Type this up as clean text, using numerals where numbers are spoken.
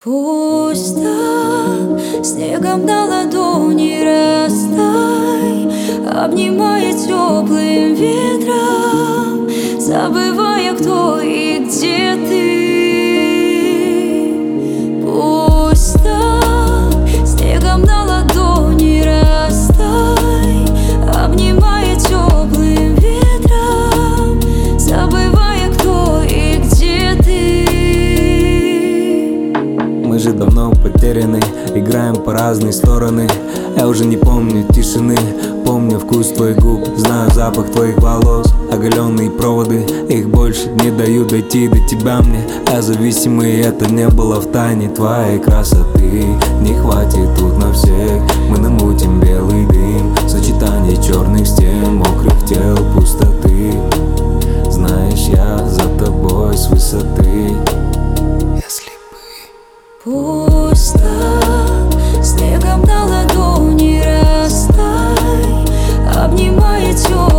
Пусть так, снегом на ладони растай, обнимая теплым ветром, забывая, кто и где ты. Пусть так, снегом на ладони растай, обнимая теплым ветром, забывая, кто и где ты. Мы же давно потеряны, играем по разные стороны. Я уже не помню тишины, помню вкус твоих губ, знаю запах твоих волос. Оголенные проводы, их больше не дают дойти до тебя мне. Я зависимый, это не было в тайне твоей красоты. Не хватит тут на всех, мы намутим белый дым, сочетание черных стен, мокрых тел, пустоты. Знаешь, я за тобой с высоты. Если бы. Пусть так, снегом на ладони растай, обнимая теплым